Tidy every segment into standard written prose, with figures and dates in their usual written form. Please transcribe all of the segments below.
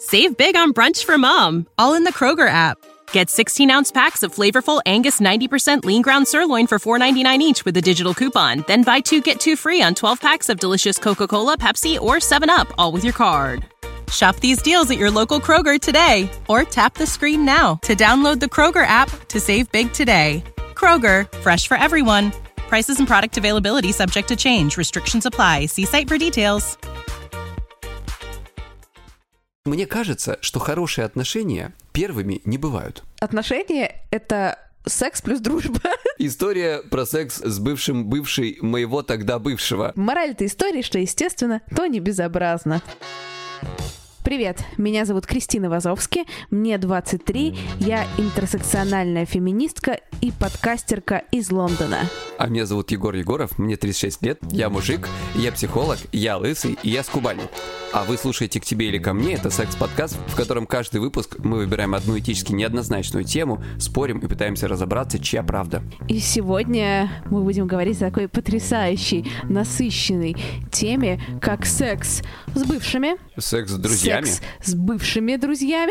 Save big on brunch for mom, all in the Kroger app. Get 16-ounce packs of flavorful Angus 90% lean ground sirloin for $4.99 each with a digital coupon. Then buy 2, get 2 free on 12 packs of delicious Coca-Cola, Pepsi, or 7-Up, all with your card. Shop these deals at your local Kroger today, or tap the screen now to download the Kroger app to save big today. Kroger, fresh for everyone. Prices and product availability subject to change. Restrictions apply. See site for details. Мне кажется, что хорошие отношения первыми не бывают. Отношения — это секс плюс дружба. История про секс с бывшим бывшей моего тогда бывшего. Мораль этой истории, что естественно, то не безобразно. Привет, меня зовут Кристина Вазовски, мне 23, я интерсекциональная феминистка и подкастерка из Лондона. А меня зовут Егор Егоров, мне 36 лет, я мужик, я психолог, я лысый и я с Кубани. А вы слушаете «К тебе или ко мне» — это секс-подкаст, в котором каждый выпуск мы выбираем одну этически неоднозначную тему, спорим и пытаемся разобраться, чья правда. И сегодня мы будем говорить о такой потрясающей, насыщенной теме, как секс с бывшими. Секс с друзьями. Секс с бывшими друзьями.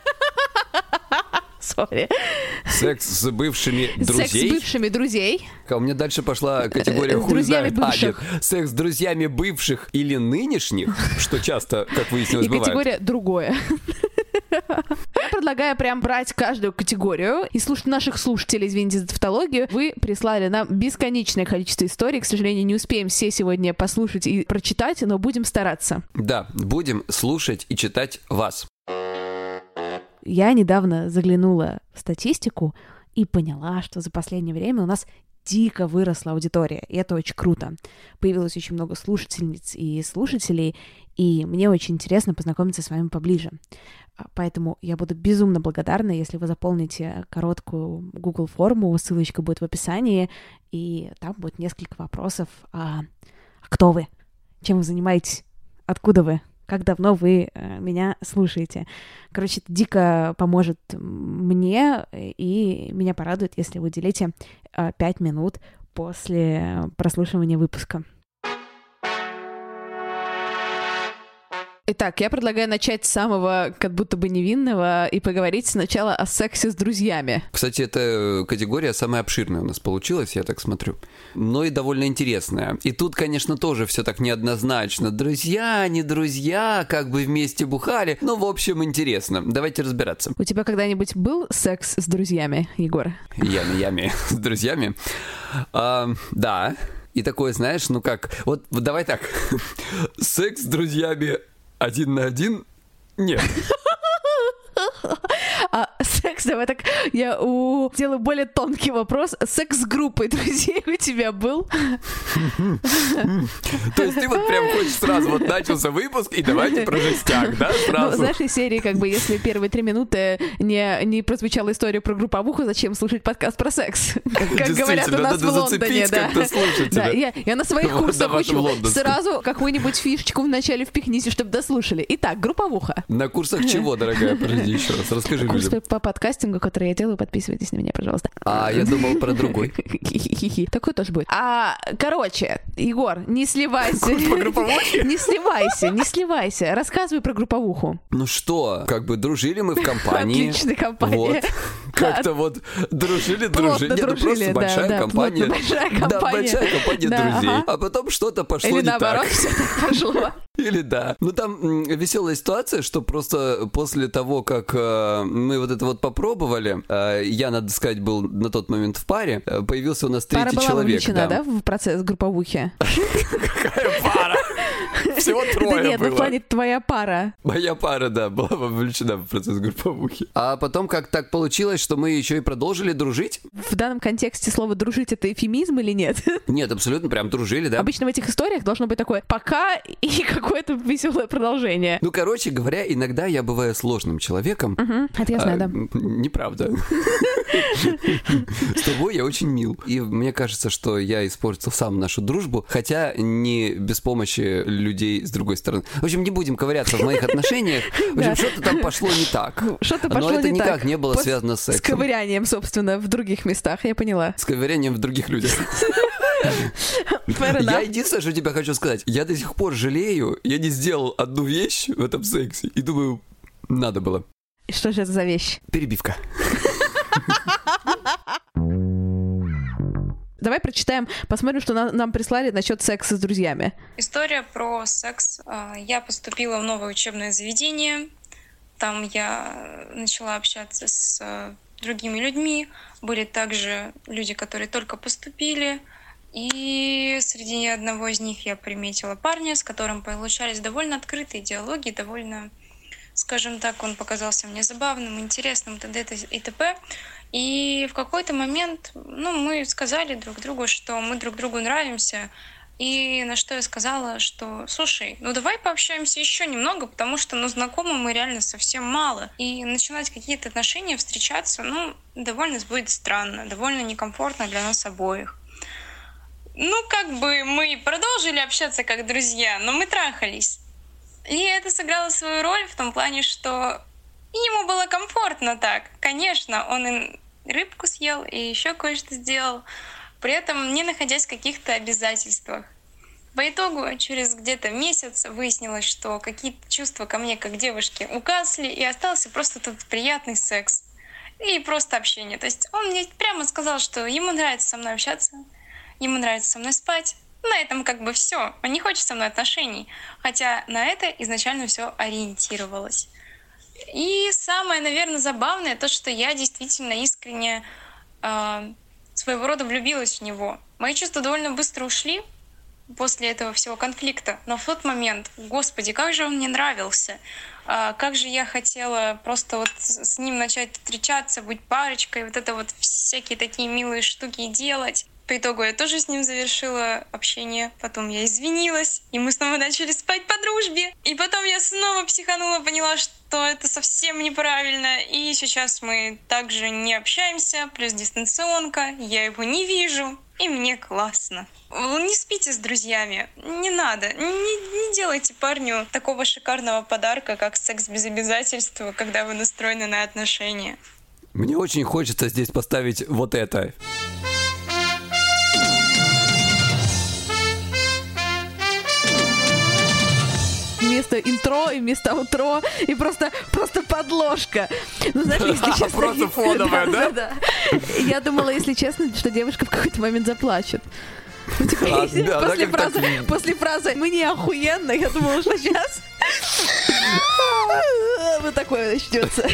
Сори. Секс с бывшими друзей. Секс с бывшими друзей. А у меня дальше пошла категория хуй знает. Секс с друзьями бывших или нынешних, что часто, как выяснилось, бывает. И категория другое. Я предлагаю прям брать каждую категорию и слушать наших слушателей, извините за тавтологию. Вы прислали нам бесконечное количество историй. К сожалению, не успеем все сегодня послушать и прочитать, но будем стараться. Да, будем слушать и читать вас. Я недавно заглянула в статистику и поняла, что за последнее время у нас дико выросла аудитория, и это очень круто. Появилось очень много слушательниц и слушателей, и мне очень интересно познакомиться с вами поближе. Поэтому я буду безумно благодарна, если вы заполните короткую Google форму, ссылочка будет в описании, и там будет несколько вопросов. Кто вы? Чем вы занимаетесь? Откуда вы? Как давно вы меня слушаете? Короче, это дико поможет мне, и меня порадует, если вы уделите 5 минут после прослушивания выпуска. Итак, я предлагаю начать с самого как будто бы невинного и поговорить сначала о сексе с друзьями. Кстати, эта категория самая обширная у нас получилась, я так смотрю. Но и довольно интересная. И тут, конечно, тоже все так неоднозначно. Друзья, не друзья, как бы вместе бухали. Ну, в общем, интересно. Давайте разбираться. У тебя когда-нибудь был секс с друзьями, Егор? Ями с друзьями? Да. И такое, знаешь, ну как... Вот давай так. Секс с друзьями... 1 на 1? Нет. Секс, давай так, я сделаю более тонкий вопрос. Секс с группой друзей у тебя был? То есть ты вот прям хочешь сразу, вот начался выпуск, и давайте про жестяк, да, сразу? Ну, знаешь, из серии, как бы, если первые 3 минуты не прозвучала история про групповуху, зачем слушать подкаст про секс? Как говорят у нас в Лондоне, да. Да, я на своих курсах учу. Сразу какую-нибудь фишечку вначале впихните, чтобы дослушали. Итак, групповуха. На курсах чего, дорогая? Подожди еще раз, расскажи людям. Курсы по подкастингу, которые я делаю, подписывайтесь на меня, пожалуйста. Я думал про другой. Такой тоже будет. Короче, Егор, не сливайся. По групповухе? Не сливайся. Рассказывай про групповуху. Ну что, как бы дружили мы в компании. Отличная компания. Вот. Как-то вот дружили. Плотно дружили, просто большая компания. Да, большая компания друзей. А потом что-то пошло не так. Или наоборот, все так пошло. Или да. Ну там веселая ситуация, что просто после того, как мы вот это вот попробовали, я, надо сказать, был на тот момент в паре, появился у нас третий человек. Пара была вовлечена, да, в процесс групповухи? Какая пара? Всего 3 было. Да нет, в плане твоя пара. Моя пара, да, была вовлечена в процесс групповухи. А потом как так получилось, что мы еще и продолжили дружить? В данном контексте слово «дружить» — это эвфемизм или нет? Нет, абсолютно, прям дружили, да. Обычно в этих историях должно быть такое «пока» и какое-то веселое продолжение. Ну, короче говоря, иногда я бываю сложным человеком. Это я знаю, да. Неправда. С тобой я очень мил. И мне кажется, что я испортил сам нашу дружбу, хотя не без помощи людей с другой стороны. В общем, не будем ковыряться в моих отношениях. В общем, что-то там пошло не так. Что-то пошло не так. Но это никак не было связано с сексом. С ковырянием, собственно, в других местах, я поняла. С ковырянием в других людях. Я единственное, что тебе хочу сказать. Я до сих пор жалею, я не сделал одну вещь в этом сексе. И думаю, Надо было. И что же это за вещь? Перебивка. Давай прочитаем, посмотрим, что нам прислали насчет секса с друзьями. История про секс. Я поступила в новое учебное заведение. Там я начала общаться с другими людьми. Были также люди, которые только поступили. И среди одного из них я приметила парня, с которым получались довольно открытые диалоги, довольно, скажем так, он показался мне забавным, интересным, т.д. и т.п. И в какой-то момент, мы сказали друг другу, что мы друг другу нравимся. И на что я сказала, что, слушай, давай пообщаемся еще немного, потому что, знакомы мы реально совсем мало. И начинать какие-то отношения, встречаться, довольно будет странно, довольно некомфортно для нас обоих. Мы продолжили общаться как друзья, но мы трахались. И это сыграло свою роль в том плане, что ему было комфортно так. Конечно, он и рыбку съел, и еще кое-что сделал, при этом не находясь в каких-то обязательствах. По итогу, через где-то месяц выяснилось, что какие-то чувства ко мне как девушке угасли, и остался просто тут приятный секс. И просто общение. То есть он мне прямо сказал, что ему нравится со мной общаться, ему нравится со мной спать. На этом все. Он не хочет со мной отношений. Хотя на это изначально все ориентировалось. И самое, наверное, забавное, то, что я действительно искренне своего рода влюбилась в него. Мои чувства довольно быстро ушли после этого всего конфликта. Но в тот момент, господи, как же он мне нравился. Как же я хотела просто с ним начать встречаться, быть парочкой, это всякие такие милые штуки делать. По итогу я тоже с ним завершила общение, потом я извинилась, и мы снова начали спать по дружбе. И потом я снова психанула, поняла, что это совсем неправильно. И сейчас мы также не общаемся, плюс дистанционка, я его не вижу, и мне классно. Не спите с друзьями, не надо, не делайте парню такого шикарного подарка, как секс без обязательства, когда вы настроены на отношения. Мне очень хочется здесь поставить вот это. Вместо интро и вместо аутро, и просто подложка. Знаешь, если честно... Просто фоновая, да? Я думала, если честно, что девушка в какой-то момент заплачет. После фразы «мы не охуенно», я думала, что сейчас вот такое начнется.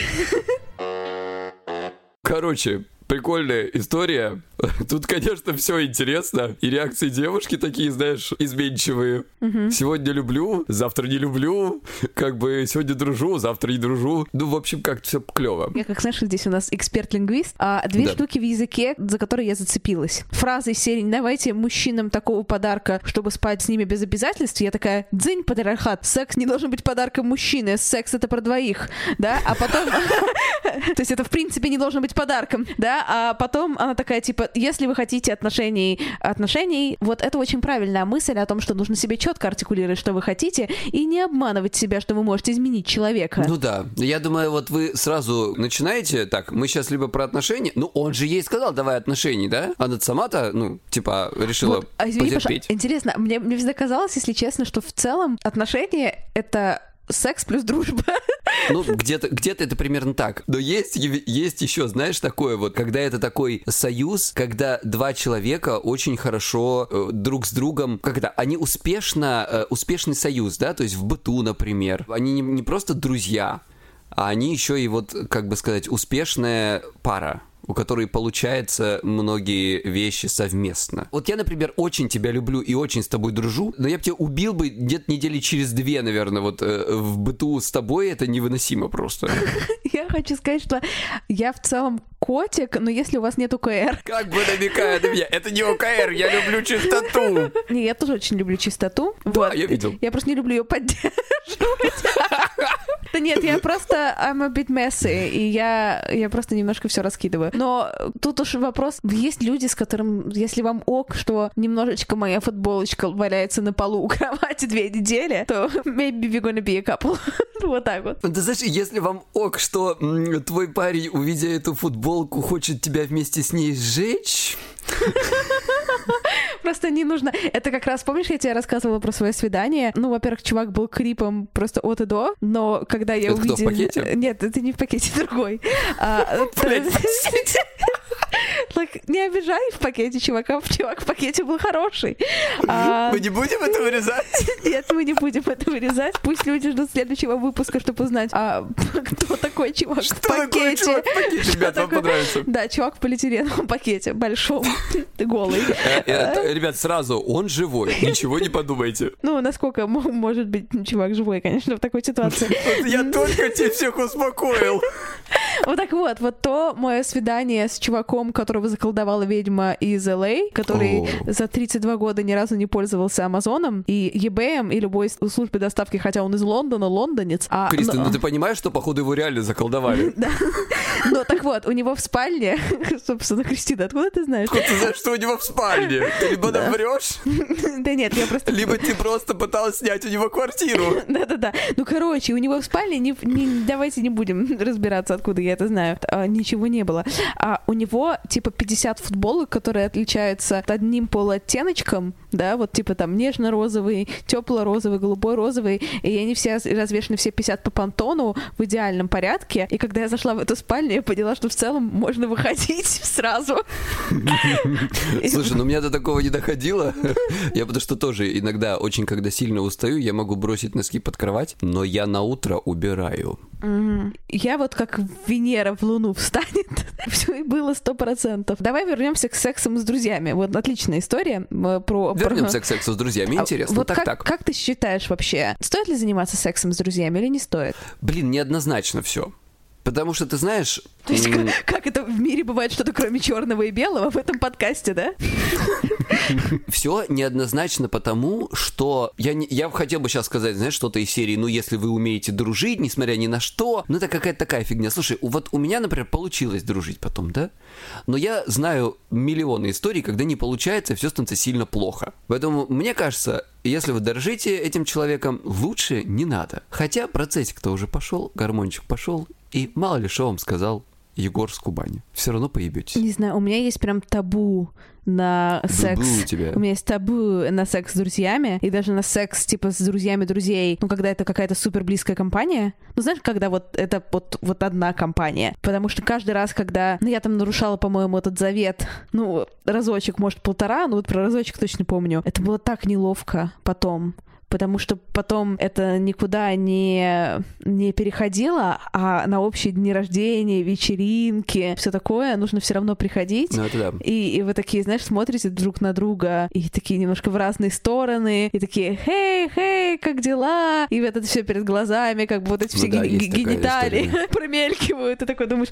Короче, прикольная история. Тут, конечно, все интересно. И реакции девушки такие, знаешь, изменчивые. Сегодня люблю, завтра не люблю. Сегодня дружу, завтра не дружу. В общем, как-то все клево. Я, знаешь, здесь у нас эксперт-лингвист. Две штуки в языке, за которые я зацепилась. Фраза из серии «давайте мужчинам такого подарка, чтобы спать с ними без обязательств». Я такая: дзынь, патриархат. Секс не должен быть подарком мужчины. Секс — это про двоих. Да? А потом... То есть это, в принципе, не должно быть подарком. Да? А потом она такая, типа, если вы хотите отношений, вот это очень правильная мысль о том, что нужно себе четко артикулировать, что вы хотите, и не обманывать себя, что вы можете изменить человека. Да. Я думаю, вы сразу начинаете, так, мы сейчас либо про отношения, он же ей сказал, давай отношений, да? Она сама-то, решила потерпеть. Интересно, мне всегда казалось, если честно, что в целом отношения — это секс плюс дружба. Где-то это примерно так. Но есть еще, знаешь, такое когда это такой союз, когда два человека очень хорошо друг с другом, они успешный союз, да, то есть в быту, например. Они не просто друзья, а они еще и успешная пара, у которой получается многие вещи совместно. Я, например, очень тебя люблю и очень с тобой дружу, но я бы тебя убил бы где-то недели через 2, наверное, в быту с тобой это невыносимо просто. Я хочу сказать, что я в целом котик, но если у вас нет УКР... Как бы намекая на меня, это не УКР, я люблю чистоту. Не, я тоже очень люблю чистоту. Да, я видел. Я просто не люблю ее поддерживать. Да нет, я просто I'm a bit messy, и я просто немножко все раскидываю. Но тут уж вопрос, есть люди, с которым, если вам ок, что немножечко моя футболочка валяется на полу у кровати 2 недели, то maybe we're gonna be a couple. Вот так вот. Ты знаешь, если вам ок, что твой парень, увидя эту футболку, хочет тебя вместе с ней сжечь... Просто не нужно. Это как раз, помнишь, я тебе рассказывала про свое свидание? Ну, во-первых, чувак был крипом просто от и до, но когда я увидела... Это кто, в пакете? Нет, это не в пакете, другой. Не обижай в пакете чувака, чувак в пакете был хороший. Мы не будем это вырезать? Нет, мы не будем это вырезать. Пусть люди ждут следующего выпуска, чтобы узнать, кто такой чувак в пакете. Что такой чувак в пакете? Ребят, вам понравится. Да, чувак в полиэтиленовом пакете, большом, голый. Ребят, сразу, он живой, ничего не подумайте. Ну, насколько может быть чувак живой, конечно, в такой ситуации. Я только тебя всех успокоил. Вот так вот то мое свидание с чуваком, которого заколдовала ведьма из LA, который за 32 года ни разу не пользовался Амазоном и eBay и любой службой доставки, хотя он из Лондона, лондонец. Кристина, ну ты понимаешь, что, походу, его реально заколдовали? Да. Ну, так вот, у него в спальне, собственно, Кристина, откуда ты знаешь? Откуда ты знаешь, что у него в спальне? Ты либо наврешь, да нет, я просто... либо ты просто пыталась снять у него квартиру. Да-да-да. Ну, короче, у него в спальне, давайте не будем разбираться, откуда я это знаю, ничего не было. У него, типа, 50 футболок, которые отличаются одним полуоттеночком, да, вот, типа, там, нежно-розовый, тепло-розовый, голубой-розовый, и они все развешаны, все 50 по понтону в идеальном порядке, и когда я зашла в эту спальню, я поняла, что в целом можно выходить сразу. Слушай, ну у меня до такого не доходило. Я потому что тоже иногда, очень когда сильно устаю, я могу бросить носки под кровать, но я на утро убираю. Я вот как Венера в Луну встанет. Все и было 100%. Давай вернемся к сексам с друзьями. Вот отличная история. Вернемся к сексу с друзьями. Интересно. Вот так. Как ты считаешь вообще, стоит ли заниматься сексом с друзьями или не стоит? Блин, неоднозначно все. Потому что, ты знаешь... То есть, как это в мире бывает что-то кроме черного и белого в этом подкасте, да? Все неоднозначно потому, что... Я хотел бы сейчас сказать, знаешь, что-то из серии, ну, если вы умеете дружить, несмотря ни на что, ну, это какая-то такая фигня. Слушай, вот у меня, например, получилось дружить потом, да? Но я знаю миллионы историй, когда не получается, и все становится сильно плохо. Поэтому, мне кажется, если вы дорожите этим человеком, лучше не надо. Хотя процессик-то уже пошел, гормончик пошел, и мало ли что вам сказал Егор с Кубани. Все равно поебетесь. Не знаю, у меня есть прям табу на секс. У тебя. У меня есть табу на секс с друзьями, и даже на секс, типа, с друзьями друзей, ну, когда это какая-то супер близкая компания. Ну, знаешь, когда вот это вот одна компания. Потому что каждый раз, когда... Ну, я там нарушала, по-моему, этот завет, ну, разочек, может, полтора, ну, вот про разочек точно помню. Это было так неловко потом. Потому что потом это никуда не переходило, а на общие дни рождения, вечеринки, все такое, нужно все равно приходить. Ну, это да. И вы такие, знаешь, смотрите друг на друга, и такие немножко в разные стороны, и такие, хей, как дела? И вот это все перед глазами, как бы вот эти все гениталии промелькивают, и такой думаешь,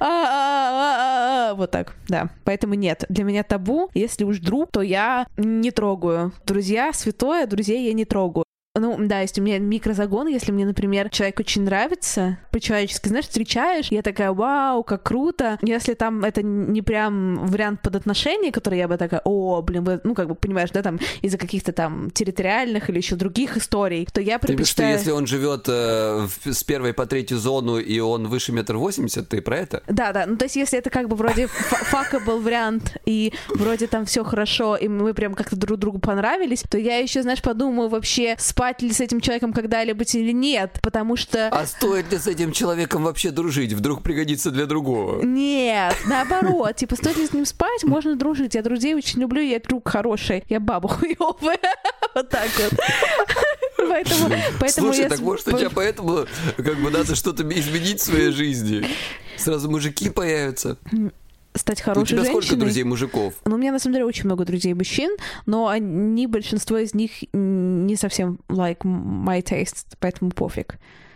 вот так, да. Поэтому нет, для меня табу, если уж друг, то я не трогаю. Друзья святое, друзей я не трогаю. Ну, да, есть у меня микрозагон, если мне, например, человек очень нравится, по-человечески, знаешь, встречаешь, я такая, вау, как круто. Если там это не прям вариант под отношения, который я бы такая, вы, ну, как бы, понимаешь, да, там, из-за каких-то там территориальных или еще других историй, то я предпочитаю... Что если он живет с первой по третью зону, и он выше 1,80 м, ты про это? Да, ну, то есть, если это как бы вроде fuckable вариант, и вроде там все хорошо, и мы прям как-то друг другу понравились, то я еще, знаешь, подумаю вообще, спать ли с этим человеком когда-либо или нет, потому что... А стоит ли с этим человеком вообще дружить? Вдруг пригодится для другого? Нет, наоборот. Типа, стоит ли с ним спать, можно дружить. Я друзей очень люблю, я друг хороший. Я баба хуёвая. Вот так вот. Поэтому слушай, так может у тебя поэтому как бы надо что-то изменить в своей жизни? Сразу мужики появятся. Стать хорошей женщиной. У тебя сколько друзей мужиков? Ну, у меня, на самом деле, очень много друзей мужчин, но большинство из них не совсем like my taste, поэтому пофиг.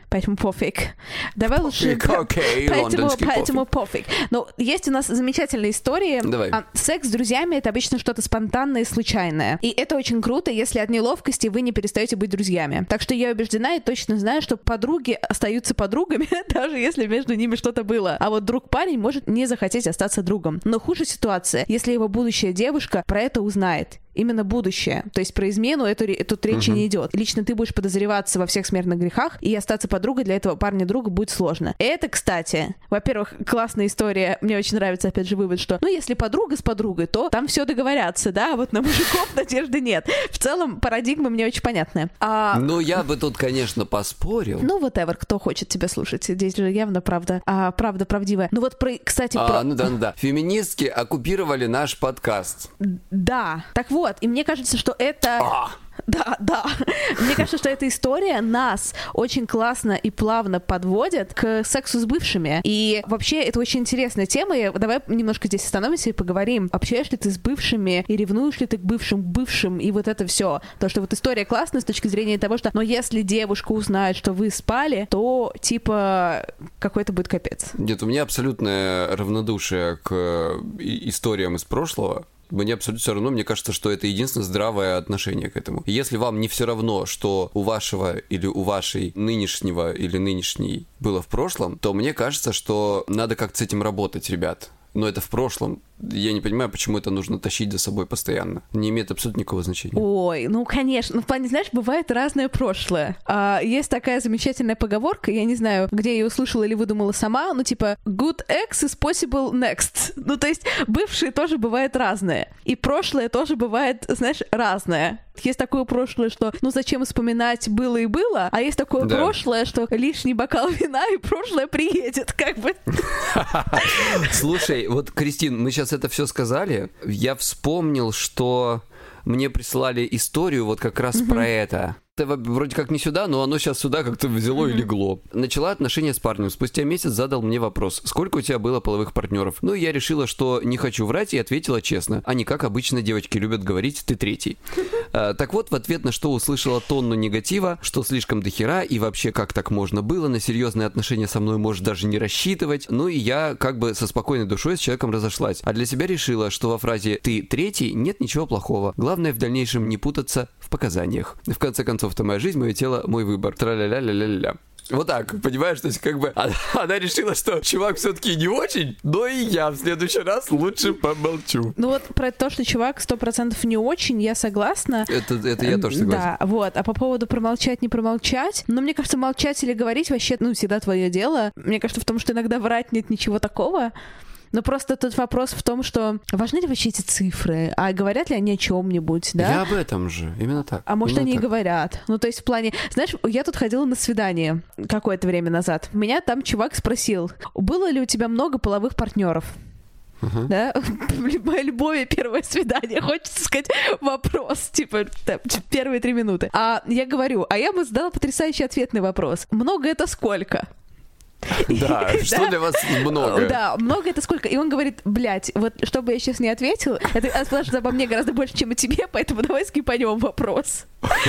Давай лучше... Поэтому пофиг. Но есть у нас замечательная история. Давай. Секс с друзьями — это обычно что-то спонтанное и случайное. И это очень круто, если от неловкости вы не перестаете быть друзьями. Так что я убеждена и точно знаю, что подруги остаются подругами, даже если между ними что-то было. А вот друг-парень может не захотеть остаться другом. Но хуже ситуация, если его будущая девушка про это узнает. именно будущее. То есть про измену тут речи не идет. Лично ты будешь подозреваться во всех смертных грехах, и остаться подругой для этого парня-друга будет сложно. Это, кстати, во-первых, классная история. Мне очень нравится, опять же, вывод, что, если подруга с подругой, то там все договорятся, да, а вот на мужиков надежды нет. В целом, парадигма мне очень понятная. Я бы тут, конечно, поспорил. Whatever, кто хочет тебя слушать. Здесь же явно правда правдивая. Кстати... Да. Феминистки оккупировали наш подкаст. Да. Так вот, и мне кажется, что это... Да. Мне кажется, что эта история нас очень классно и плавно подводит к сексу с бывшими. И вообще, это очень интересная тема. Давай немножко здесь остановимся и поговорим. Общаешься ли ты с бывшими и ревнуешь ли ты к бывшим, и вот это все. То, что вот история классная с точки зрения того, что, но если девушка узнает, что вы спали, то, какой-то будет капец. Нет, у меня абсолютное равнодушие к историям из прошлого. Мне абсолютно все равно, мне кажется, что это единственное здравое отношение к этому. Если вам не все равно, что у вашего или у вашей нынешнего или нынешней было в прошлом, то мне кажется, что надо как-то с этим работать, ребят. Но это в прошлом. Я не понимаю, почему это нужно тащить за собой постоянно. Не имеет абсолютно никакого значения. Ой, конечно. В плане, знаешь, бывает разное прошлое. Есть такая замечательная поговорка, я не знаю, где я ее услышала или выдумала сама, good ex is possible next. То есть бывшие тоже бывают разные. И прошлое тоже бывает, знаешь, разное. Есть такое прошлое, что, зачем вспоминать было и было, а есть такое прошлое, что лишний бокал вина, и прошлое приедет, как бы. Слушай, вот, Кристин, мы сейчас это все сказали, я вспомнил, что мне прислали историю вот как раз про это. Это вроде как не сюда, но оно сейчас сюда как-то взяло и легло. Начала отношения с парнем. Спустя месяц задал мне вопрос: сколько у тебя было половых партнеров? Я решила, что не хочу врать, и ответила честно. А не как обычно девочки любят говорить: ты третий. Так вот, в ответ на что услышала тонну негатива, что слишком дохера, и вообще как так можно было, на серьезные отношения со мной можешь даже не рассчитывать. И я как бы со спокойной душой с человеком разошлась. А для себя решила, что во фразе «ты третий» нет ничего плохого. Главное в дальнейшем не путаться в показаниях. В конце концов, это моя жизнь, мое тело, мой выбор. Тра-ля-ля-ля-ля-ля. Вот так, понимаешь? То есть, как бы, она решила, что чувак все-таки не очень, но и я в следующий раз лучше помолчу. Про то, что чувак 100% не очень, я согласна. Это я тоже согласен. Да, вот. А по поводу промолчать, не промолчать, мне кажется, молчать или говорить вообще, всегда твое дело. Мне кажется, в том, что иногда врать нет ничего такого. Но просто тут вопрос в том, что важны ли вообще эти цифры, а говорят ли они о чем-нибудь, да? Я об этом же, именно так. А может, они и говорят. То есть в плане... Знаешь, я тут ходила на свидание какое-то время назад. Меня там чувак спросил: было ли у тебя много половых партнеров? Да? Мое любое первое свидание, хочется сказать вопрос, первые 3 минуты. А я говорю, я бы задала потрясающий ответный вопрос. Много это сколько? Да, что для вас много? Да, много это сколько? И он говорит: вот чтобы я сейчас не ответил, это спрашивает обо мне гораздо больше, чем о тебе, поэтому давай скипанем вопрос.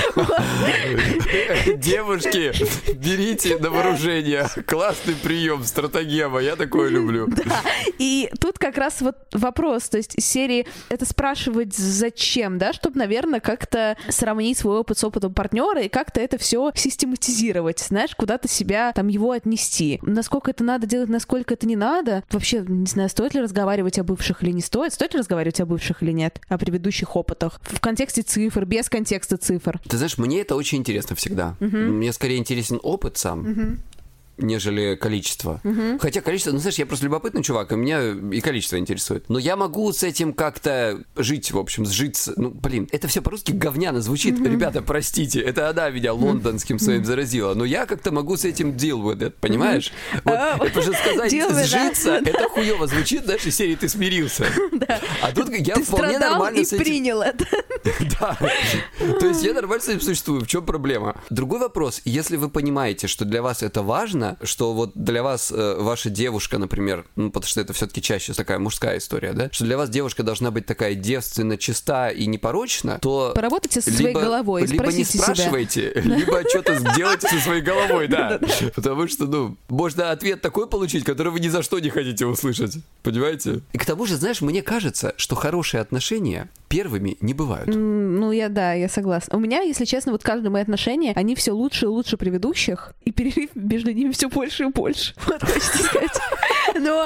Девушки, берите на вооружение. Классный прием, стратегема, я такое люблю. Да, и тут как раз вот вопрос, то есть из серии это спрашивать зачем, да, чтобы, наверное, как-то сравнить свой опыт с опытом партнера и как-то это все систематизировать, знаешь, куда-то себя, его отнести. Насколько это надо делать, насколько это не надо. Вообще, не знаю, стоит ли разговаривать о бывших или не стоит. Стоит ли разговаривать о бывших или нет? О предыдущих опытах. В контексте цифр, без контекста цифр. Ты знаешь, мне это очень интересно всегда. Мне скорее интересен опыт сам. Нежели количество. Хотя количество, знаешь, я просто любопытный чувак, и меня и количество интересует. Но я могу с этим как-то жить, в общем, сжиться. Это все по-русски говняно звучит. Ребята, простите, это она меня лондонским своим заразила. Но я как-то могу с этим deal with it, понимаешь? Это же сказать сжиться, это хуёво звучит, знаешь, из серии «ты смирился». А тут я вполне нормально с этим... и принял это. Да. То есть я нормально с этим существую. В чем проблема? Другой вопрос. Если вы понимаете, что для вас это важно, что вот для вас ваша девушка, например, потому что это все-таки чаще такая мужская история, да, что для вас девушка должна быть такая девственно чиста и непорочна, то... Поработайте со своей головой, либо не спрашивайте, либо что-то сделайте со своей головой, да. Потому что, можно ответ такой получить, который вы ни за что не хотите услышать. Понимаете? И к тому же, знаешь, мне кажется, что хорошие отношения первыми не бывают. Я согласна. У меня, если честно, вот каждое мои отношения, они все лучше и лучше предыдущих, и перерыв между ними все больше и больше. Вот хочется сказать.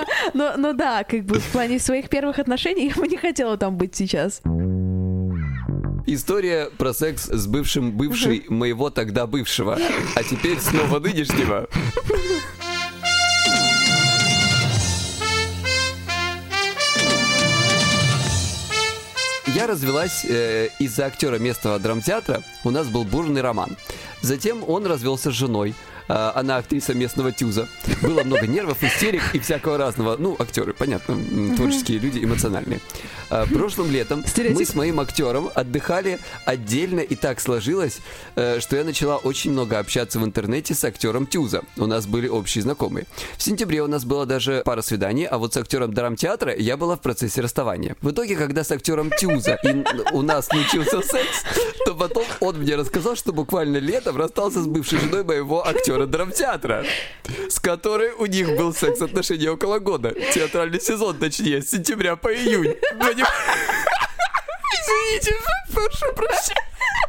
Но да, как бы в плане своих первых отношений я бы не хотела там быть сейчас. История про секс с бывшим бывшей моего тогда бывшего, а теперь снова нынешнего. Я развелась из-за актера местного драмтеатра. У нас был бурный роман. Затем он развелся с женой. Она актриса местного ТЮЗа. Было много нервов, истерик и всякого разного. Ну, актеры, понятно, творческие люди, эмоциональные. Прошлым летом мы с моим актером отдыхали отдельно, и так сложилось, что я начала очень много общаться в интернете с актером ТЮЗа. У нас были общие знакомые. В сентябре у нас было даже пара свиданий, а вот с актером драмтеатра я была в процессе расставания. В итоге, когда с актером ТЮЗа у нас случился секс, то потом он мне рассказал, что буквально летом расстался с бывшей женой моего актера драмтеатра, с которой у них был секс-отношения около года. Театральный сезон, точнее, с сентября по июнь. Извините, прошу прощения.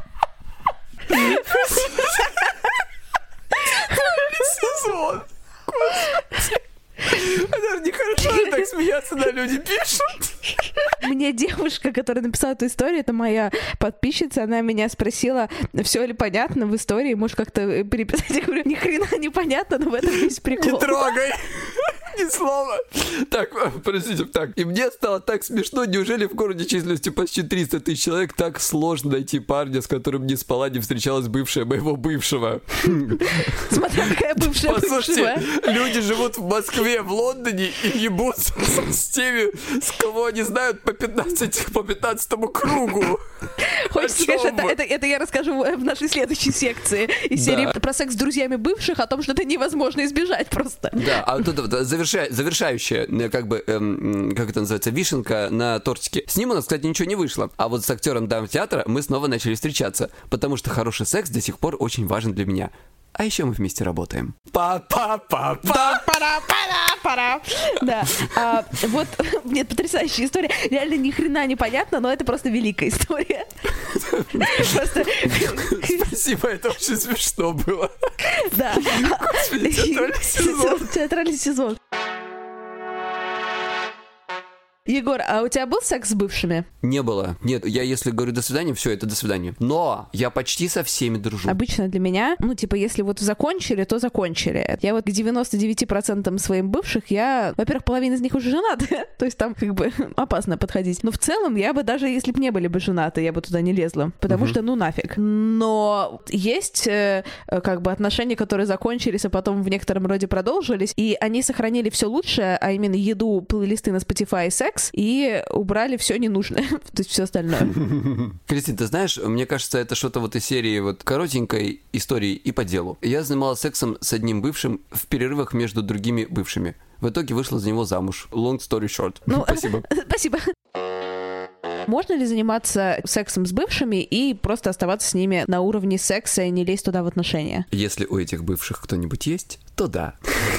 Театральный сезон. Господи. Это нехорошо так смеяться, да, люди пишут. Мне девушка, которая написала эту историю, это моя подписчица, она меня спросила, все ли понятно в истории, можешь как-то переписать. Я говорю, ни хрена не понятно, но в этом весь прикол. Не трогай! Ни слова. Так, простите, так. И мне стало так смешно. Неужели в городе численностью почти 300 тысяч человек так сложно найти парня, с которым не спала, не встречалась бывшая моего бывшего? Смотря какая бывшая бывшая. Послушайте, люди живут в Москве, в Лондоне и ебутся с теми, с кого они знают по 15-му кругу. Хочется сказать, это я расскажу в нашей следующей секции из серии про секс с друзьями бывших, о том, что это невозможно избежать просто. Да, а тут завершающая, как бы, как это называется, вишенка на тортике. С ним у нас, кстати, ничего не вышло. А вот с актером драмтеатра мы снова начали встречаться, потому что хороший секс до сих пор очень важен для меня. А еще мы вместе работаем. Да. Вот, нет, потрясающая история. Реально ни хрена не понятно, но это просто великая история. Спасибо, это очень смешно было. Да. Господи, театральный сезон. Егор, а у тебя был секс с бывшими? Не было. Нет, я если говорю до свидания, все, это до свидания. Но я почти со всеми дружу. Обычно для меня, если вот закончили, то закончили. Я вот к 99% своим бывших, во-первых, половина из них уже женаты, то есть там как бы опасно подходить. Но в целом я бы даже, если бы не были бы женаты, я бы туда не лезла, потому что нафиг. Но есть как бы отношения, которые закончились, а потом в некотором роде продолжились, и они сохранили все лучшее, а именно еду, плейлисты на Spotify и секс, и убрали все ненужное, то есть все остальное. Кристин, ты знаешь, мне кажется, это что-то вот из серии вот коротенькой истории и по делу. Я занималась сексом с одним бывшим в перерывах между другими бывшими. В итоге вышла за него замуж. Long story short. Спасибо. Спасибо. Можно ли заниматься сексом с бывшими и просто оставаться с ними на уровне секса и не лезть туда в отношения? Если у этих бывших кто-нибудь есть, то да.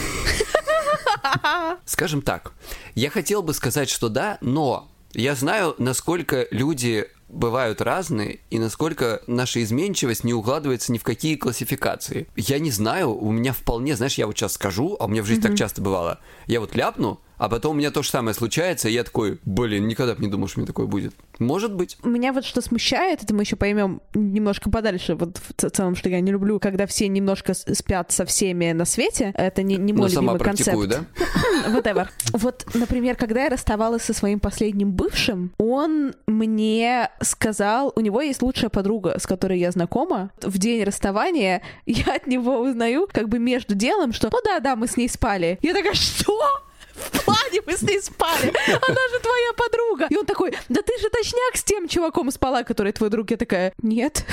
Скажем так, я хотел бы сказать, что да, но я знаю, насколько люди бывают разные и насколько наша изменчивость не укладывается ни в какие классификации. Я не знаю, у меня вполне, знаешь, я вот сейчас скажу, а у меня в жизни так часто бывало, я вот ляпну, а потом у меня то же самое случается, и я такой, никогда бы не думал, что мне такое будет. Может быть. Меня вот что смущает, это мы еще поймем немножко подальше, вот в целом, что я не люблю, когда все немножко спят со всеми на свете. Это не мой любимый концепт. Практикую, да? Whatever. Вот, например, когда я расставалась со своим последним бывшим, он мне сказал, у него есть лучшая подруга, с которой я знакома. В день расставания я от него узнаю, как бы между делом, что, да, мы с ней спали. Я такая, что? В плане мы с ней спали. Она же твоя подруга. И он такой, да ты же точняк с тем чуваком спала, который твой друг. Я такая, нет.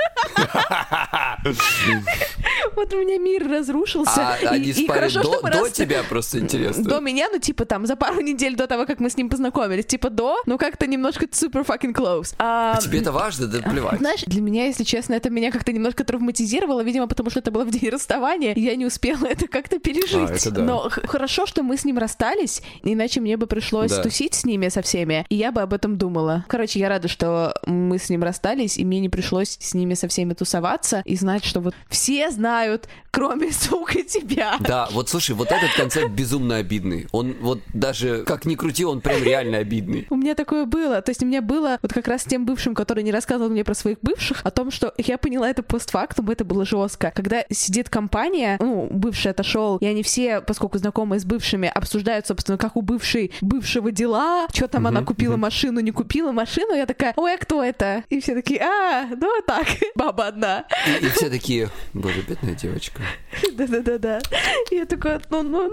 Вот у меня мир разрушился. А они спали до тебя, просто интересно? До меня, за пару недель до того, как мы с ним познакомились. Как-то немножко super fucking close. Тебе это важно? Да плевать. Знаешь, для меня, если честно, это меня как-то немножко травматизировало, видимо, потому что это было в день расставания, и я не успела это как-то пережить. Это да. Но хорошо, что мы с ним расстались, быть, иначе мне бы пришлось тусить с ними со всеми, и я бы об этом думала. Короче, я рада, что мы с ним расстались, и мне не пришлось с ними со всеми тусоваться и знать, что вот все знают, кроме, сука, тебя. Да, вот слушай, вот этот концепт безумно обидный. Он вот даже, как ни крути, он прям реально обидный. У меня такое было. То есть у меня было вот как раз с тем бывшим, который не рассказывал мне про своих бывших, о том, что я поняла это постфактум, это было жестко. Когда сидит компания, бывший отошел, и они все, поскольку знакомы с бывшими, обсуждают, собственно, как у бывшего дела, что там она купила машину, не купила машину, я такая, ой, а кто это? И все такие, ну вот так, баба одна. И все такие, боже, бедная девочка. Да. И я такая,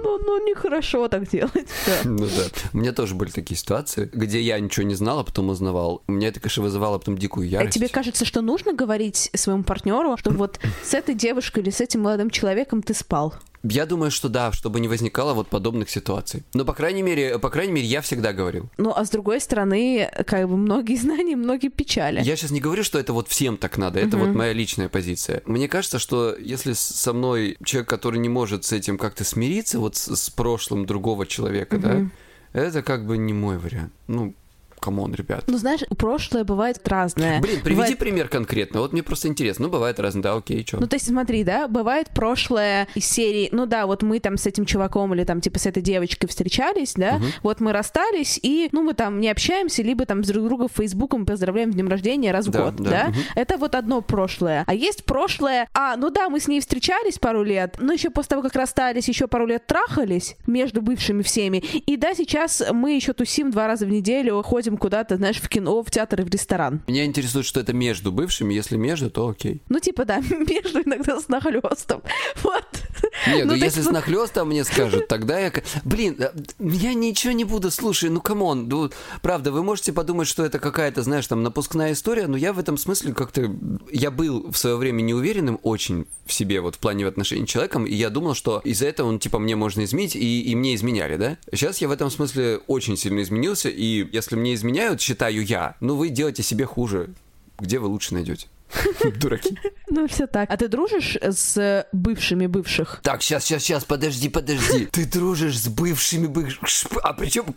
нехорошо так делать. Ну да. У меня тоже были такие ситуации, где я ничего не знала, потом узнавал. У меня это, конечно, вызывало потом дикую ярость. А тебе кажется, что нужно говорить своему партнеру, что вот с этой девушкой или с этим молодым человеком ты спал? Я думаю, что да, чтобы не возникало вот подобных ситуаций. Но, по крайней мере, я всегда говорил. Ну, а с другой стороны, как бы многие знания, многие печали. Я сейчас не говорю, что это вот всем так надо, это вот моя личная позиция. Мне кажется, что если со мной человек, который не может с этим как-то смириться, вот с прошлым другого человека, да, это как бы не мой вариант. Ну, камон, ребят. Ну, знаешь, прошлое бывает разное. Блин, приведи пример конкретно. Вот мне просто интересно. Ну, бывает разное, да, окей, чё. Ну, то есть, смотри, да, бывает прошлое из серии, ну да, вот мы там с этим чуваком или там типа с этой девочкой встречались, да, вот мы расстались, и, ну, мы там не общаемся, либо там с друг другом Фейсбуком поздравляем с днем рождения раз в год, да? Это вот одно прошлое. А есть прошлое, ну да, мы с ней встречались пару лет, но еще после того, как расстались, еще пару лет трахались между бывшими всеми, и да, сейчас мы еще тусим 2 раза в неделю, ходим куда-то, знаешь, в кино, в театр и в ресторан. Меня интересует, что это между бывшими. Если между, то окей. Ну, типа, да, между иногда с нахлёстом. Вот. Нет, ну если с нахлёстом мне скажут, тогда я... Блин, я ничего не буду, слушай, ну камон. Ну, правда, вы можете подумать, что это какая-то, знаешь, там, напускная история, но я в этом смысле как-то... Я был в свое время неуверенным очень в себе, вот в плане отношений с человеком, и я думал, что из-за этого он, типа, мне можно изменить, и мне изменяли, да? Сейчас я в этом смысле очень сильно изменился, и если мне изменяют, считаю я, ну вы делаете себе хуже. Где вы лучше найдете? Дураки. Ну, все так. А ты дружишь с бывшими бывших? Так, сейчас, подожди. Ты дружишь с бывшими бывших? А при чем?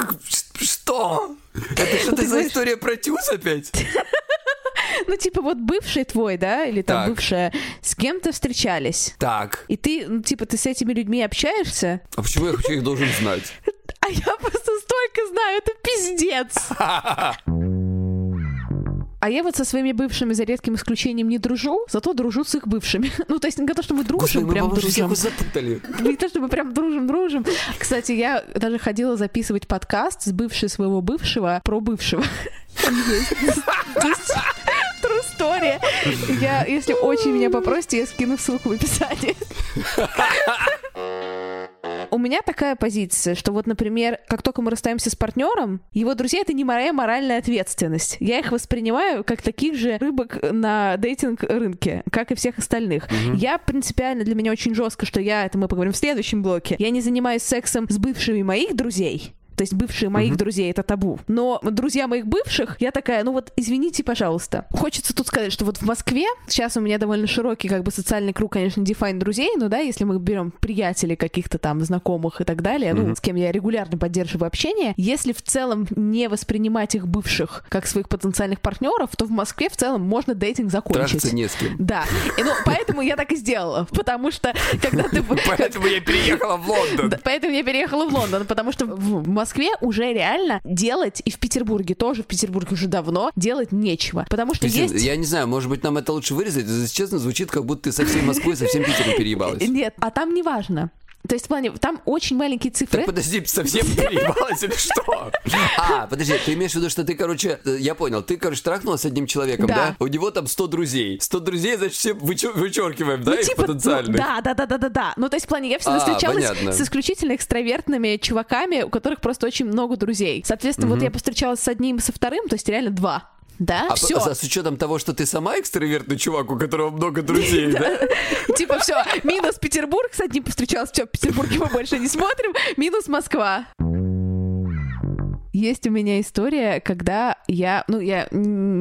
Что? Это что-то за история про тюз опять? Ну, типа, вот бывший твой, да, или там бывшая, с кем-то встречались. Так. И ты, ну, типа, ты с этими людьми общаешься? А почему я их должен знать? А я просто столько знаю, это пиздец. А я вот со своими бывшими, за редким исключением, не дружу, зато дружу с их бывшими. Ну, то есть не то, что мы дружим, Господи, прям мы дружим. всех запутали. Не то, что мы прям дружим. Кстати, я даже ходила записывать подкаст с бывшей своего бывшего про бывшего. Там есть. True story. Я, если очень меня попросите, я скину ссылку в описании. У меня такая позиция, что вот, например, как только мы расстаемся с партнером, его друзья — это не моя моральная ответственность. Я их воспринимаю как таких же рыбок на дейтинг-рынке, как и всех остальных. Я принципиально, для меня очень жестко, что это мы поговорим в следующем блоке, я не занимаюсь сексом с бывшими моих друзей. То есть бывшие моих друзей — это табу. Но друзья моих бывших, я такая, ну вот, извините, пожалуйста. Хочется тут сказать, что вот в Москве, сейчас у меня довольно широкий как бы социальный круг, конечно, define друзей, но да, если мы берем приятелей каких-то там знакомых и так далее, ну, с кем я регулярно поддерживаю общение, если в целом не воспринимать их бывших как своих потенциальных партнеров, то в Москве в целом можно дейтинг закончить. Трахаться не с кем. Да. И, ну, поэтому я так и сделала. Потому что, когда ты... Поэтому я переехала в Лондон. Поэтому я переехала в Лондон, потому что в Москве уже реально делать, и в Петербурге тоже, в Петербурге уже давно, делать нечего. Потому что Кристина, есть... Я не знаю, может быть, нам это лучше вырезать. Если честно, звучит, как будто ты со всей Москвой, со всем Питером переебалась. Нет, а там не важно. То есть в плане, там очень маленькие цифры. Так подожди, совсем переебалась или что? Подожди, ты имеешь в виду, что ты, короче, я понял, ты, короче, трахнулась с одним человеком, да? У него там 100 друзей. 100 друзей, значит, все вычеркиваем, да, их потенциальных? Да. Ну, то есть в плане, я всегда встречалась с исключительно экстравертными чуваками, у которых просто очень много друзей. Соответственно, вот я повстречалась с одним и со вторым, то есть реально 2. Да, все. А с учетом того, что ты сама экстравертный чувак, у которого много друзей, да? Типа все, минус Петербург, с одним повстречалась, все, в Петербурге мы больше не смотрим, минус Москва. Есть у меня история, когда я не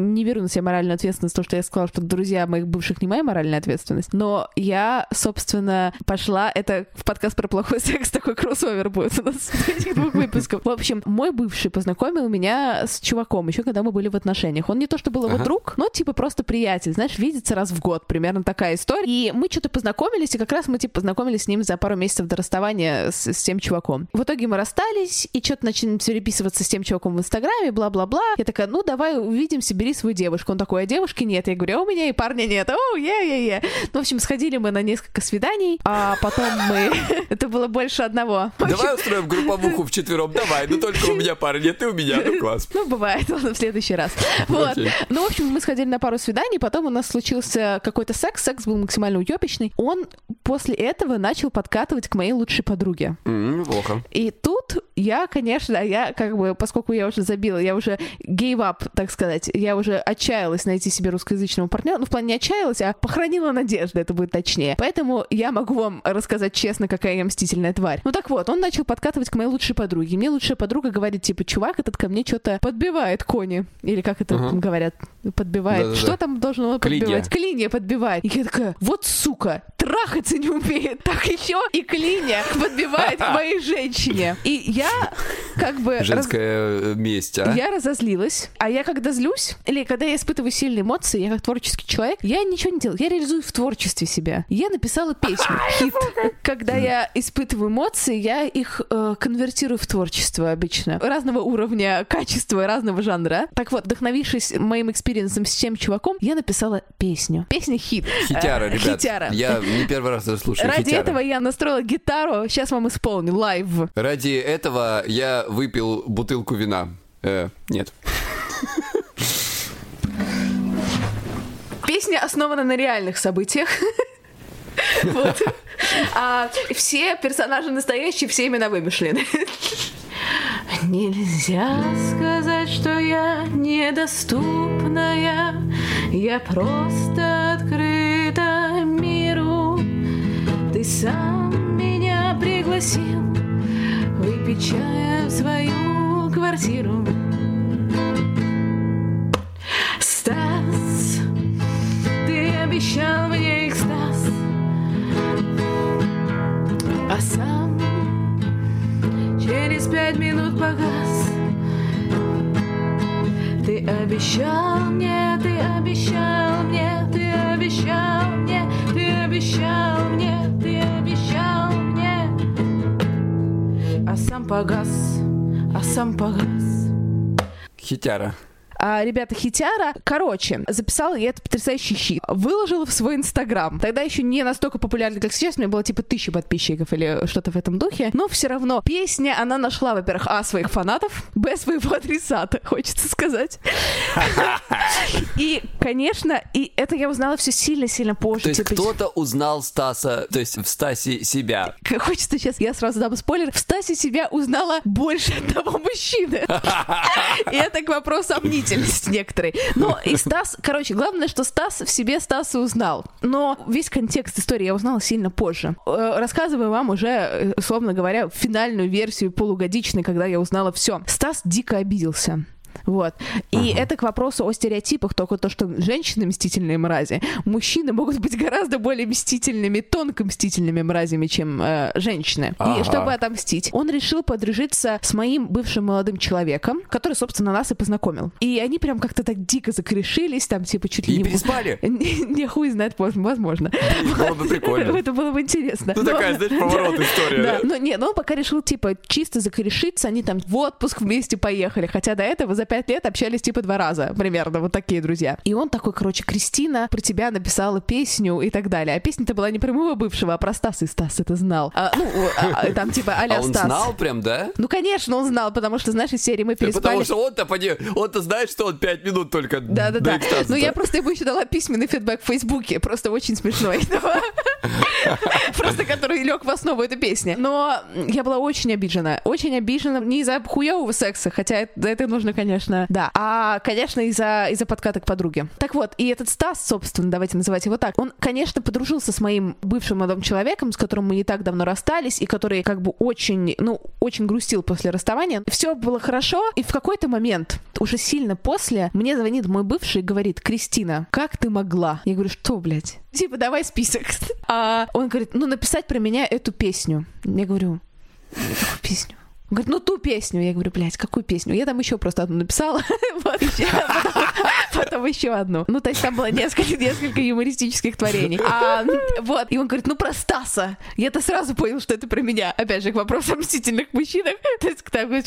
не беру на себя моральную ответственность, то, что я сказала, что друзья моих бывших не моя моральная ответственность, но я, собственно, пошла, это в подкаст про плохой секс, такой кроссовер будет у нас этих 2 выпусков. В общем, мой бывший познакомил меня с чуваком, еще когда мы были в отношениях. Он не то, что был его друг, но типа просто приятель, знаешь, видится раз в год, примерно такая история. И мы что-то познакомились, и как раз мы типа познакомились с ним за пару месяцев до расставания с тем чуваком. В итоге мы расстались, и что-то начали переписываться с тем чуваком в Инстаграме, бла-бла-бла. Я такая, ну давай увидимся, бери свою девушку. Он такой, а девушки нет. Я говорю, а у меня и парня нет. О, е-е-е. Ну, в общем, сходили мы на несколько свиданий, а потом мы... Это было больше одного. Давай устроим групповуху вчетвером, давай, но только у меня парня нет, и у меня, ну класс. Ну, бывает, ладно, в следующий раз. Вот. Ну, в общем, мы сходили на пару свиданий, потом у нас случился какой-то секс был максимально уёбищный. Он после этого начал подкатывать к моей лучшей подруге. Плохо. И тут я, конечно, как бы, поскольку я уже забила, я уже gave up, так сказать, я уже отчаялась найти себе русскоязычного партнера, ну, в плане не отчаялась, а похоронила надежды, это будет точнее. Поэтому я могу вам рассказать честно, какая я мстительная тварь. Ну, так вот, он начал подкатывать к моей лучшей подруге. И мне лучшая подруга говорит, типа, чувак этот ко мне что-то подбивает кони. Или как это говорят? Подбивает. Да-да-да. Что там должно подбивать? Клинья подбивает. И я такая, вот сука, трахаться не умеет, так еще и клинья подбивает к моей женщине. И я как бы... Женская месть, а? Я разозлилась. А я когда злюсь, или когда я испытываю сильные эмоции, я как творческий человек, я ничего не делаю. Я реализую в творчестве себя. Я написала песню, хит. Когда я испытываю эмоции, я их конвертирую в творчество обычно. Разного уровня, качества, разного жанра. Так вот, вдохновившись моим экспириенсом с тем чуваком, я написала песню. Песня хит. Хитяра, ребят. Хитяра. Я не первый раз это слушаю. Ради Хитяра. этого я настроила гитару. Сейчас вам исполню. Лайв. Ради этого я выпил бутылку вина. Нет. Песня основана на реальных событиях. Вот. А все персонажи настоящие, все имена вымышлены. Нельзя сказать, что я недоступная, я просто открыта миру. Ты сам меня пригласил выпить чая в свою квартиру. Стас, ты обещал мне экстаз, а сам через 5 минут погас. Ты обещал мне, ты обещал мне, ты обещал мне, ты обещал мне, ты обещал мне, а сам погас, а сам погас. Хитяра. Ребята, хитяра. Короче, записала я этот потрясающий хит. Выложила в свой Инстаграм. Тогда еще не настолько популярный, как сейчас. У меня было типа 1000 подписчиков или что-то в этом духе. Но все равно песня, она нашла, во-первых, своих фанатов, своего адресата, хочется сказать. И, конечно, и это я узнала все сильно-сильно позже. То есть кто-то узнал Стаса, то есть в Стасе себя. Хочется сейчас, я сразу дам спойлер, в Стасе себя узнала больше одного мужчины. И это к вопросу о мнительности некоторой. Но и Стас, короче, главное, что Стас в себе Стаса узнал. Но весь контекст истории я узнала сильно позже. Рассказываю вам уже, условно говоря, финальную версию полугодичной, когда я узнала все. Стас дико обиделся. Вот. И это к вопросу о стереотипах, только то, что женщины мстительные мрази, мужчины могут быть гораздо более мстительными, тонко мстительными мразями, чем женщины. И чтобы отомстить, он решил подружиться с моим бывшим молодым человеком, который, собственно, нас и познакомил. И они прям как-то так дико закорешились, там типа чуть ли не... И переспали? Не хуй знает, возможно. Было бы прикольно. Это было бы интересно. Ну такая, знаешь, поворот история. Да, но он пока решил, типа, чисто закорешиться, они там в отпуск вместе поехали, хотя до этого за 5 лет общались типа 2 раза, примерно, вот такие друзья. И он такой, короче, Кристина про тебя написала песню и так далее. А песня-то была не про моего бывшего, а про Стаса, и Стас это знал. Там типа а-ля Стас. А он знал прям, да? Ну, конечно, он знал, потому что, знаешь, из серии мы переспали. Потому что он-то знает, что он 5 минут только Да. Ну, я просто ему еще дала письменный фидбэк в Фейсбуке, просто очень смешной. Просто который лег в основу этой песни. Но я была очень обижена не из-за хуевого секса, хотя это нужно, конечно, конечно, да. А, конечно, из-за подката к подруге. Так вот, и этот Стас, собственно, давайте называть его так, он, конечно, подружился с моим бывшим молодым человеком, с которым мы не так давно расстались, и который как бы очень грустил после расставания. Все было хорошо, и в какой-то момент, уже сильно после, мне звонит мой бывший и говорит: Кристина, как ты могла? Я говорю: что, блядь? Типа, давай список. А он говорит: написать про меня эту песню. Я говорю: какую песню? Он говорит: ту песню. Я говорю: блядь, какую песню? Я там еще просто одну написала, потом еще одну. То есть там было несколько юмористических творений. И он говорит: про Стаса. Я-то сразу понял, что это про меня. Опять же, к вопросу о мстительных мужчинах. То есть,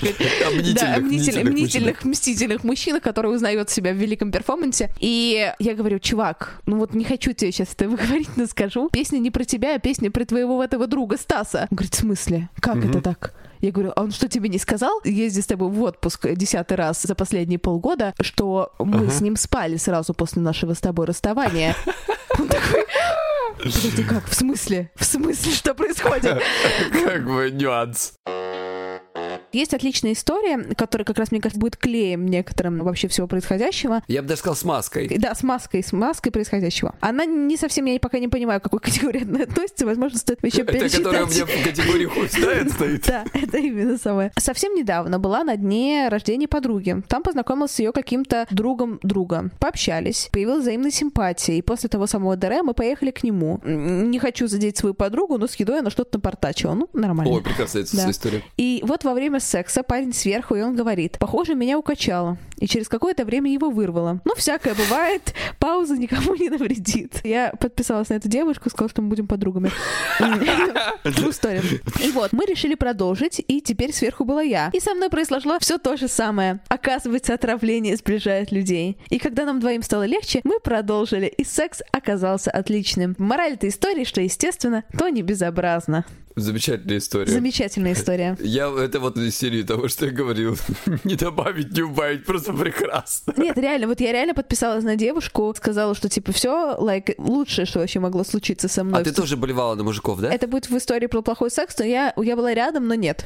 мстительных мужчинах, которые узнают себя в великом перформансе. И я говорю: чувак, не хочу тебе сейчас это выговорить, но скажу. Песня не про тебя, а песня про твоего этого друга Стаса. Он говорит: в смысле? Как это так? Я говорю: а он что, тебе не сказал, ездить с тобой в отпуск 10-й раз за последние полгода, что мы с ним спали сразу после нашего с тобой расставания? Он такой: подожди, как? В смысле? В смысле, что происходит? Как бы нюанс. Есть отличная история, которая как раз, мне кажется, будет клеем некоторым вообще всего происходящего. Я бы даже сказал, с маской. Да, с маской происходящего. Она не совсем, я пока не понимаю, к какой категории она относится. Возможно, стоит еще перечитать. Это которая у меня в категории хуй стоит. Да, это именно самое. Совсем недавно была на дне рождения подруги. Там познакомилась с ее каким-то другом друга. Пообщались, появилась взаимная симпатия. И после того самого ДР мы поехали к нему. Не хочу задеть свою подругу, но с едой она что-то напортачила. Нормально. Ой, прекрасная эта история. И вот во время секса парень сверху, и он говорит: похоже, меня укачало. И через какое-то время его вырвало. Всякое бывает, пауза никому не навредит. Я подписалась на эту девушку, сказала, что мы будем подругами. True story. И вот, мы решили продолжить, и теперь сверху была я. И со мной произошло все то же самое. Оказывается, отравление сближает людей. И когда нам двоим стало легче, мы продолжили, и секс оказался отличным. Мораль этой истории, что, естественно, то не безобразно. Замечательная история. Замечательная история. Это вот из серии того, что я говорил. Не добавить, не убавить, просто прекрасно. Нет, реально, я реально подписалась на девушку, сказала, что типа все, лучшее, что вообще могло случиться со мной. А ты тоже болевала на мужиков, да? Это будет в истории про плохой секс, но я была рядом, но нет.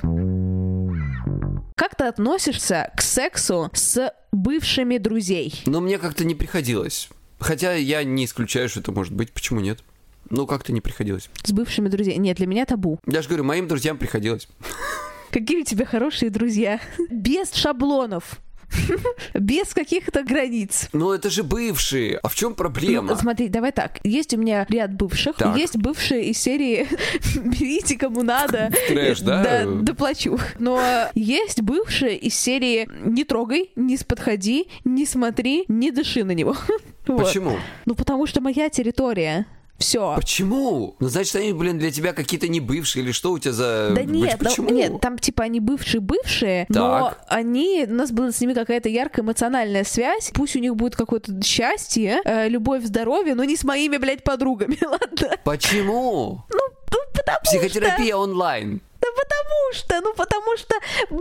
Как ты относишься к сексу с бывшими друзей? Мне как-то не приходилось. Хотя я не исключаю, что это может быть. Почему нет? Как-то не приходилось. С бывшими друзьями? Нет, для меня табу. Я же говорю, моим друзьям приходилось. Какие у тебя хорошие друзья. Без шаблонов. Без каких-то границ. Это же бывшие. А в чем проблема? Смотри, давай так. Есть у меня ряд бывших. Так. Есть бывшие из серии «Берите, кому надо». Трэш, да? Да, доплачу. Но есть бывшие из серии «Не трогай, не подходи, не смотри, не дыши на него». Почему? Потому что моя территория. Все. Почему? Значит, они, для тебя какие-то не бывшие, или что у тебя за... Да нет, нет, там типа они бывшие, но у нас была с ними какая-то яркая эмоциональная связь. Пусть у них будет какое-то счастье, любовь, здоровье, но не с моими, подругами, ладно? Почему? Потому Психотерапия онлайн. Да потому что,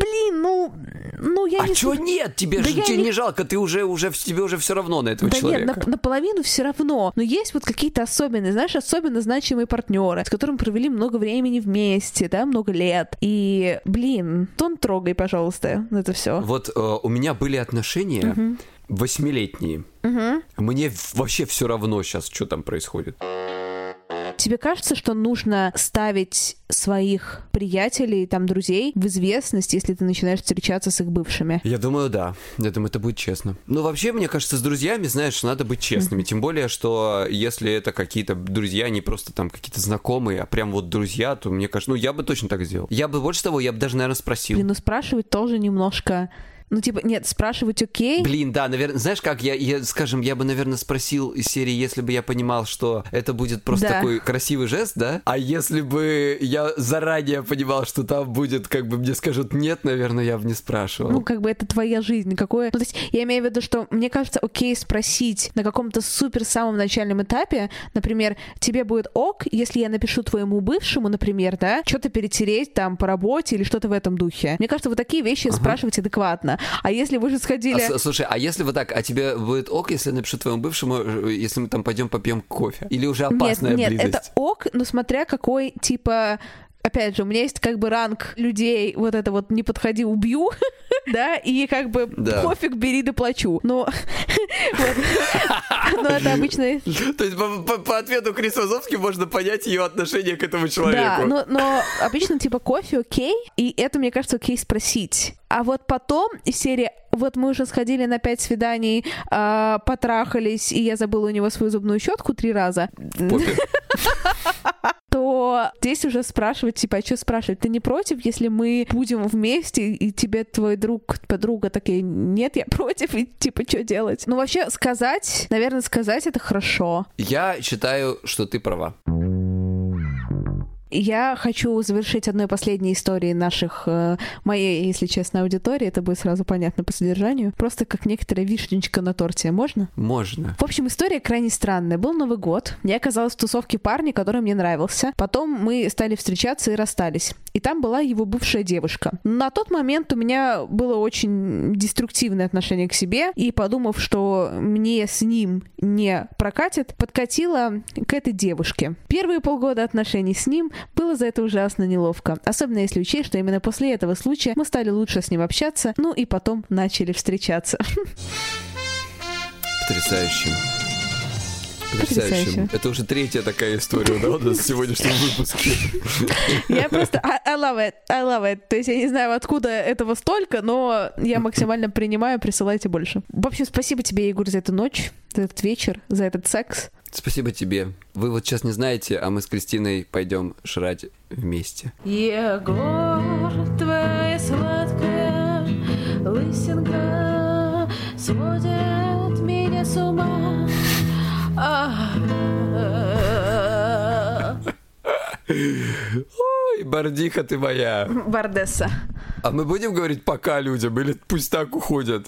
я не... А чё нет? Тебе не жалко, тебе уже все равно на этого человека. Нет, наполовину все равно. Но есть какие-то особенные, знаешь, особенно значимые партнеры, с которыми провели много времени вместе, да, много лет. И, тон трогай, пожалуйста, это все. Вот у меня были отношения 8-летние. Мне вообще все равно сейчас, что там происходит. Тебе кажется, что нужно ставить своих приятелей, друзей в известность, если ты начинаешь встречаться с их бывшими? Я думаю, да. Я думаю, это будет честно. Вообще, мне кажется, с друзьями, знаешь, надо быть честными. Тем более, что если это какие-то друзья, не просто какие-то знакомые, а прям друзья, то мне кажется, я бы точно так сделал. Я бы, больше того, я бы даже, наверное, спросил. Спрашивать тоже немножко... нет, спрашивать окей. Да, наверное, знаешь как, я бы, наверное, спросил из серии, если бы я понимал, что это будет просто такой красивый жест, да? А если бы я заранее понимал, что там будет, мне скажут нет, наверное, я бы не спрашивал. Это твоя жизнь. То есть я имею в виду, что мне кажется, окей спросить на каком-то супер самом начальном этапе, например, тебе будет ок, если я напишу твоему бывшему, например, да, что-то перетереть по работе или что-то в этом духе. Мне кажется, такие вещи спрашивать адекватно. А если вы же сходили... Слушай, а если так, а тебе будет ок, если я напишу твоему бывшему, если мы пойдем попьем кофе? Или уже опасная близость? Нет, это ок, но смотря какой, опять же, у меня есть ранг людей, не подходи, убью. да, и как бы пофиг, бери да плачу. Но это обычно... То есть по ответу Крис Вазовски можно понять ее отношение к этому человеку. Да, но обычно типа кофе окей, и это, мне кажется, окей спросить. А вот потом из серии вот мы уже сходили на 5 свиданий, потрахались, и я забыла у него свою зубную щетку 3 раза. То здесь уже спрашивать, типа, а что спрашивать? Ты не против, если мы будем вместе, и тебе твой друг, подруга такие, нет, я против, и типа, что делать? Ну, вообще, сказать, наверное, сказать это хорошо. Я считаю, что ты права. Я хочу завершить одной последней историей моей, если честно, аудитории. Это будет сразу понятно по содержанию. Просто как некоторая вишенечка на торте. Можно? Можно. В общем, история крайне странная. Был Новый год. Я оказалась в тусовке парня, который мне нравился. Потом мы стали встречаться и расстались. И там была его бывшая девушка. На тот момент у меня было очень деструктивное отношение к себе. И подумав, что мне с ним не прокатит, подкатила к этой девушке. Первые полгода отношений с ним было за это ужасно неловко. Особенно если учесть, что именно после этого случая мы стали лучше с ним общаться, ну и потом начали встречаться. Потрясающе. Потрясающе. Это уже 3-я такая история, да, у нас в сегодняшнем выпуске. Я просто... I love it. То есть я не знаю, откуда этого столько, но я максимально принимаю, присылайте больше. В общем, спасибо тебе, Егор, за эту ночь, за этот вечер, за этот секс. Спасибо тебе. Вы вот сейчас не знаете, а мы с Кристиной пойдем жрать вместе. Егор, твоя сладкая лысинка сводит меня с ума. Ой, бардиха ты моя. Бардесса. А мы будем говорить пока людям или пусть так уходят?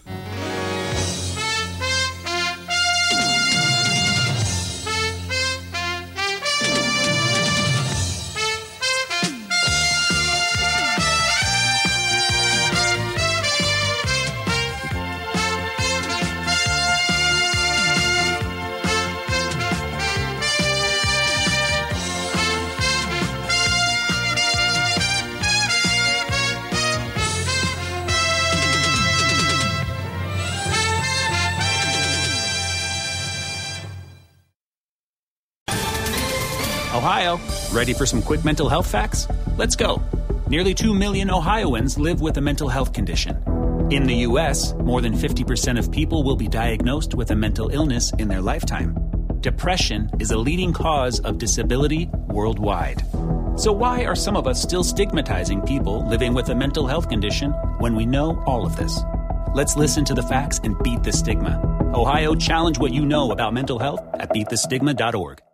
Ohio, ready for some quick mental health facts? Let's go. Nearly 2 million Ohioans live with a mental health condition. In the U.S., more than 50% of people will be diagnosed with a mental illness in their lifetime. Depression is a leading cause of disability worldwide. So why are some of us still stigmatizing people living with a mental health condition when we know all of this? Let's listen to the facts and beat the stigma. Ohio, challenge what you know about mental health at beatthestigma.org.